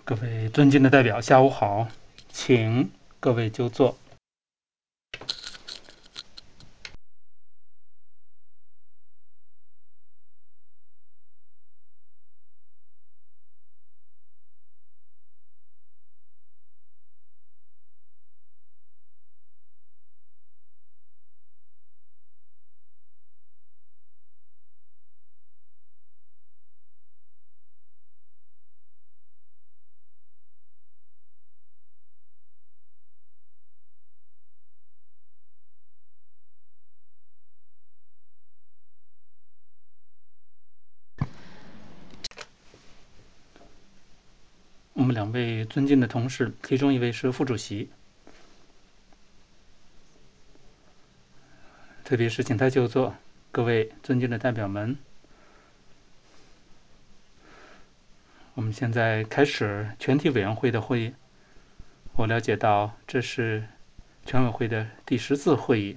各位尊敬的代表，下午好，请各位就坐。我们两位尊敬的同事，其中一位是副主席，特别是请他就坐。各位尊敬的代表们，我们现在开始全体委员会的会议。我了解到这是全委会的第14次会议。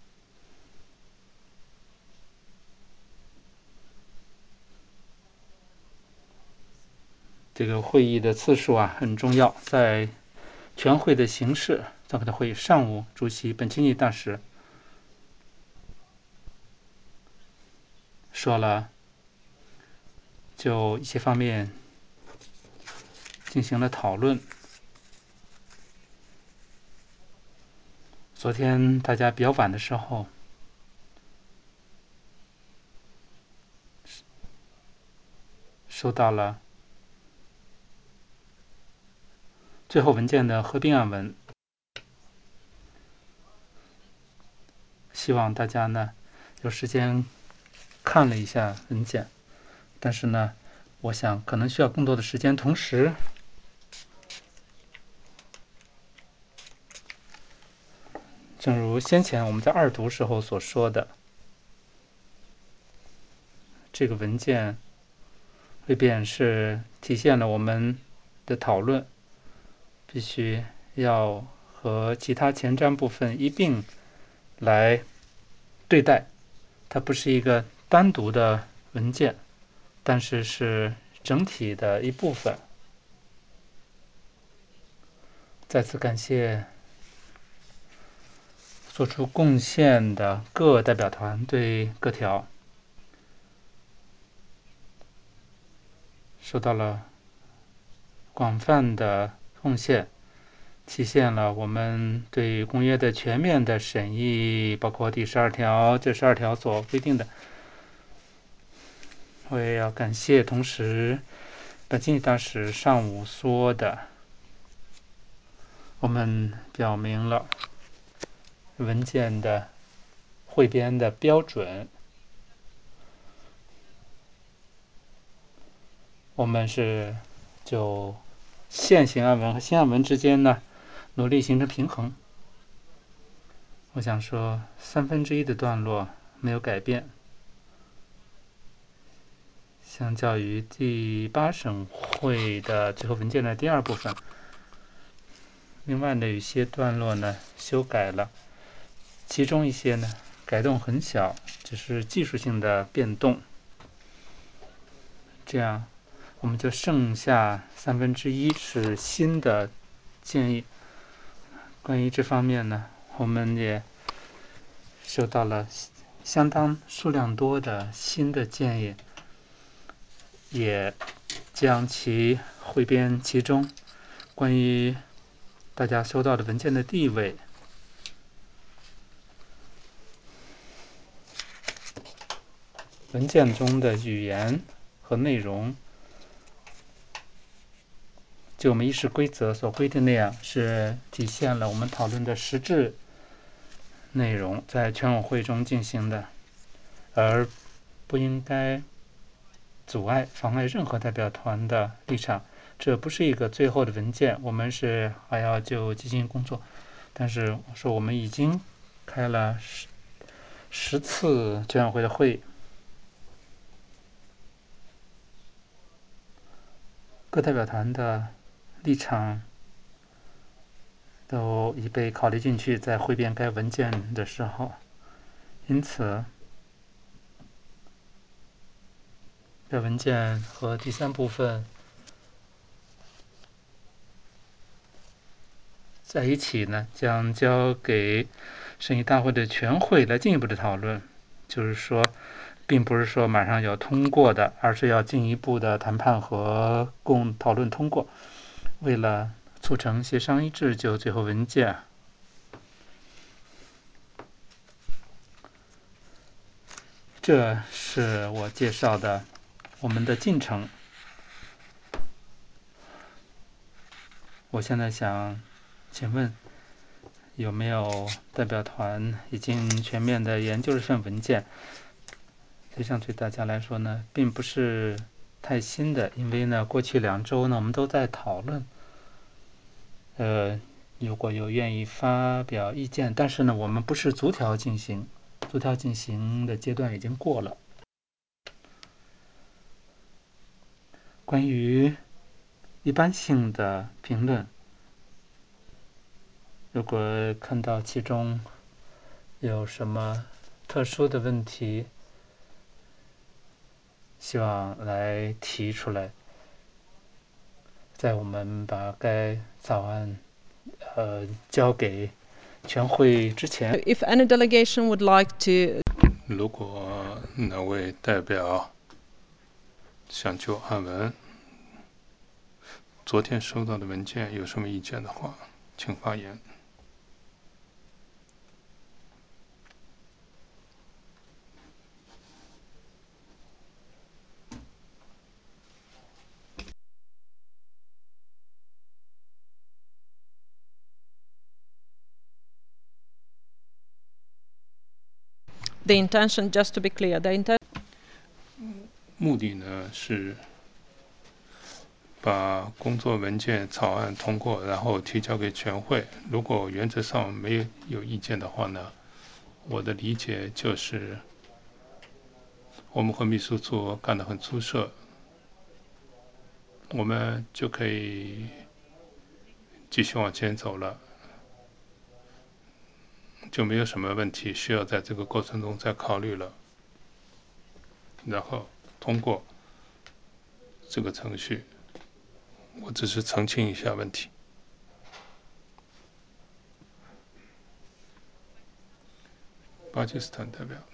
这个会议的次数很重要，在全会的形式召开的会议，上午主席本钦尼大使说了，就一些方面进行了讨论。昨天大家比较晚的时候，收到了最后文件的合并案文，希望大家呢有时间看了一下文件，但是呢，我想可能需要更多的时间。同时，正如先前我们在二读时候所说的，这个文件未必是体现了我们的讨论，必须要和其他前瞻部分一并来对待。它不是一个单独的文件，但是是整体的一部分。再次感谢做出贡献的各代表团对各条受到了广泛的贡献，体现了我们对公约的全面的审议，包括第12条，这12条所规定的。我也要感谢，同时本钦尼大使上午说的，我们表明了文件的汇编的标准，我们是就现行案文和新案文之间呢努力形成平衡。我想说1/3的段落没有改变，相较于第8省会的最后文件的第2部分。另外的有些段落呢修改了，其中一些呢改动很小，只是技术性的变动。这样我们就剩下1/3是新的建议。关于这方面呢，我们也收到了相当数量多的新的建议，也将其汇编其中。关于大家收到的文件的地位，文件中的语言和内容，就我们议事规则所规定那样，是体现了我们讨论的实质内容，在全委会中进行的，而不应该阻碍、妨碍任何代表团的立场。这不是一个最后的文件，我们是还要就进行工作。但是我说我们已经开了10次全委会的会议，各代表团的立场都已被考虑进去，在汇编该文件的时候。因此，该文件和第3部分在一起呢，将交给审议大会的全会来进一步的讨论。就是说，并不是说马上要通过的，而是要进一步的谈判和共讨论通过。为了促成协商一致，就最后文件。这是我介绍的我们的进程。我现在想请问，有没有代表团已经全面的研究这份文件？实际上对大家来说呢，并不是太新的，因为呢，过去2周呢，我们都在讨论。如果有愿意发表意见，但是呢，我们不是逐条进行，逐条进行的阶段已经过了。关于一般性的评论，如果看到其中有什么特殊的问题，希望来提出来，在我们把该草案交给全会之前。 If any delegation would like to 如果哪位代表想就案文昨天收到的文件有什么意见的话，请发言。 the intention, just to be clear, the intention 目的呢是把工作文件草案通过，然后提交给全会。如果原则上没有意见的话呢，我的理解就是我们和秘书处干得很出色，我们就可以继续往前走了，就没有什么问题需要在这个过程中再考虑了，然后通过这个程序。我只是澄清一下问题。巴基斯坦代表。